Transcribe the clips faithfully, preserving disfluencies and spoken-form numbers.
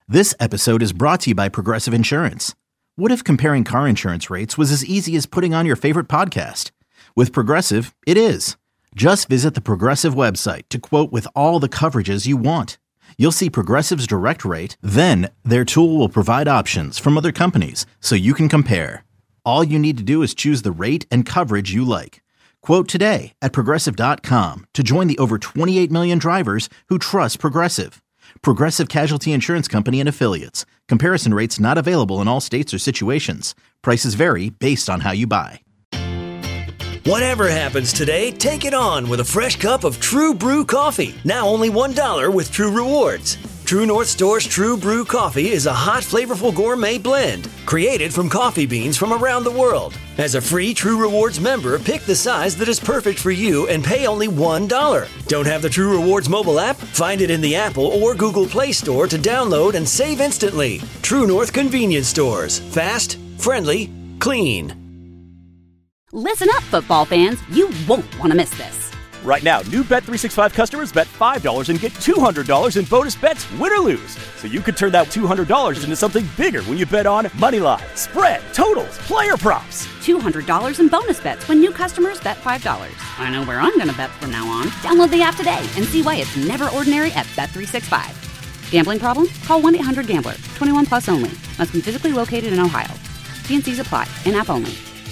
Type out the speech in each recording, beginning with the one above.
This episode is brought to you by Progressive Insurance. What if comparing car insurance rates was as easy as putting on your favorite podcast? With Progressive, it is. Just visit the Progressive website to quote with all the coverages you want. You'll see Progressive's direct rate, then their tool will provide options from other companies so you can compare. All you need to do is choose the rate and coverage you like. Quote today at Progressive dot com to join the over twenty-eight million drivers who trust Progressive. Progressive Casualty Insurance Company and Affiliates. Comparison rates not available in all states or situations. Prices vary based on how you buy. Whatever happens today, take it on with a fresh cup of True Brew coffee. Now only one dollar with True Rewards. True North Store's True Brew coffee is a hot, flavorful gourmet blend created from coffee beans from around the world. As a free True Rewards member, pick the size that is perfect for you and pay only one dollar. Don't have the True Rewards mobile app? Find it in the Apple or Google Play Store to download and save instantly. True North Convenience Stores. Fast, friendly, clean. Listen up, football fans. You won't want to miss this. Right now, new Bet three sixty-five customers bet five dollars and get two hundred dollars in bonus bets, win or lose. So you could turn that two hundred dollars into something bigger when you bet on money line, spread, totals, player props. two hundred dollars in bonus bets when new customers bet five dollars. I know where I'm going to bet from now on. Download the app today and see why it's never ordinary at Bet three sixty-five. Gambling problem? Call one eight hundred gambler. twenty-one plus only. Must be physically located in Ohio. T and C's apply. In-app only.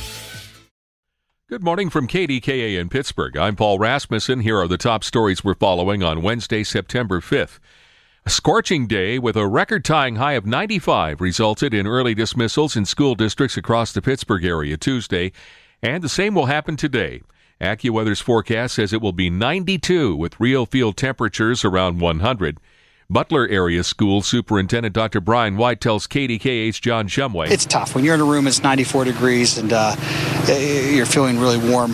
Good morning from K D K A in Pittsburgh. I'm Paul Rasmussen. Here are the top stories we're following on Wednesday, September fifth. A scorching day with a record-tying high of ninety-five resulted in early dismissals in school districts across the Pittsburgh area Tuesday, and the same will happen today. AccuWeather's forecast says it will be ninety-two with real field temperatures around one hundred. Butler Area School Superintendent Doctor Brian White tells K D K A's John Shumway. It's tough. When you're in a room, it's ninety-four degrees, and uh, you're feeling really warm.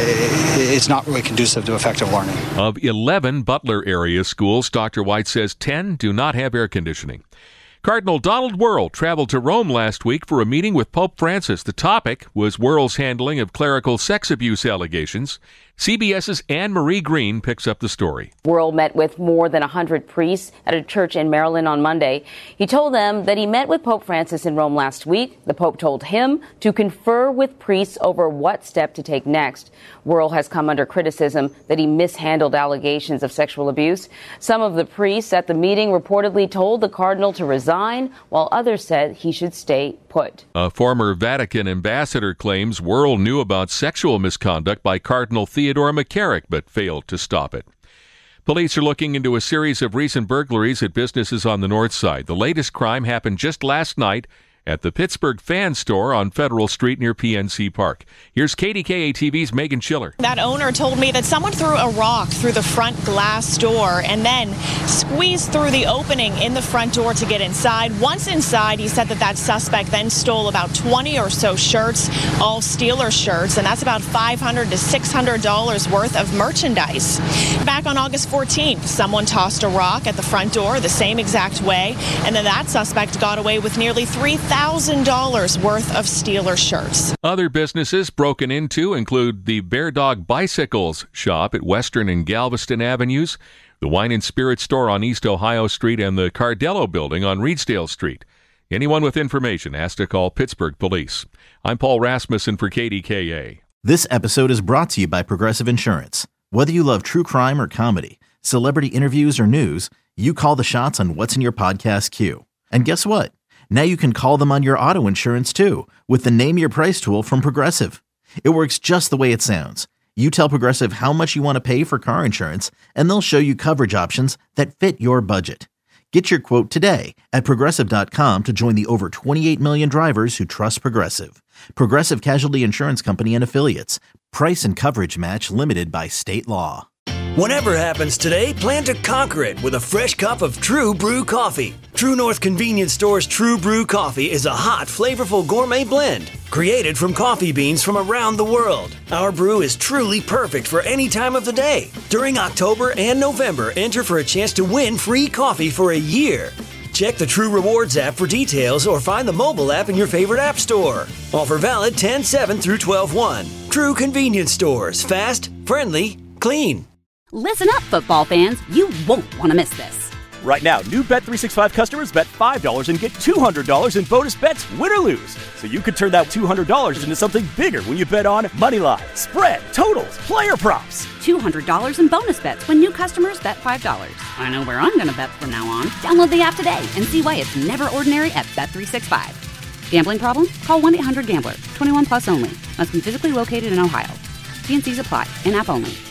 It's not really conducive to effective learning. Of eleven Butler Area schools, Doctor White says ten do not have air conditioning. Cardinal Donald Wuerl traveled to Rome last week for a meeting with Pope Francis. The topic was Wuerl's handling of clerical sex abuse allegations. CBS's Anne-Marie Green picks up the story. Wuerl met with more than one hundred priests at a church in Maryland on Monday. He told them that he met with Pope Francis in Rome last week. The Pope told him to confer with priests over what step to take next. Wuerl has come under criticism that he mishandled allegations of sexual abuse. Some of the priests at the meeting reportedly told the cardinal to resign, while others said he should stay put. A former Vatican ambassador claims Wuerl knew about sexual misconduct by Cardinal Theodore McCarrick, but failed to stop it. Police are looking into a series of recent burglaries at businesses on the north side. The latest crime happened just last night at the Pittsburgh Fan Store on Federal Street near P N C Park. Here's K D K A T V's Megan Schiller. That owner told me that someone threw a rock through the front glass door and then squeezed through the opening in the front door to get inside. Once inside, he said that that suspect then stole about twenty or so shirts, all Steelers shirts, and that's about five hundred to six hundred dollars worth of merchandise. Back on August fourteenth, someone tossed a rock at the front door the same exact way, and then that suspect got away with nearly three thousand dollars worth of Steelers shirts. Other businesses broken into include the Bear Dog Bicycles shop at Western and Galveston Avenues, the Wine and Spirit store on East Ohio Street, and the Cardello building on Reedsdale Street. Anyone with information has to call Pittsburgh Police. I'm Paul Rasmussen for K D K A. This episode is brought to you by Progressive Insurance. Whether you love true crime or comedy, celebrity interviews or news, you call the shots on what's in your podcast queue. And guess what? Now you can call them on your auto insurance too with the Name Your Price tool from Progressive. It works just the way it sounds. You tell Progressive how much you want to pay for car insurance, and they'll show you coverage options that fit your budget. Get your quote today at Progressive dot com to join the over twenty-eight million drivers who trust Progressive. Progressive Casualty Insurance Company and Affiliates. Price and coverage match limited by state law. Whatever happens today, plan to conquer it with a fresh cup of True Brew coffee. True North Convenience Store's True Brew coffee is a hot, flavorful gourmet blend created from coffee beans from around the world. Our brew is truly perfect for any time of the day. During October and November, enter for a chance to win free coffee for a year. Check the True Rewards app for details or find the mobile app in your favorite app store. Offer valid ten seven through twelve one. True Convenience Stores. Fast, friendly, clean. Listen up, football fans. You won't want to miss this. Right now, new Bet three sixty-five customers bet five dollars and get two hundred dollars in bonus bets, win or lose. So you could turn that two hundred dollars into something bigger when you bet on moneyline, spread, totals, player props. two hundred dollars in bonus bets when new customers bet five dollars. I know where I'm going to bet from now on. Download the app today and see why it's never ordinary at Bet three sixty-five. Gambling problem? Call one eight hundred gambler. twenty-one plus only. Must be physically located in Ohio. T and Cs apply. In-app only.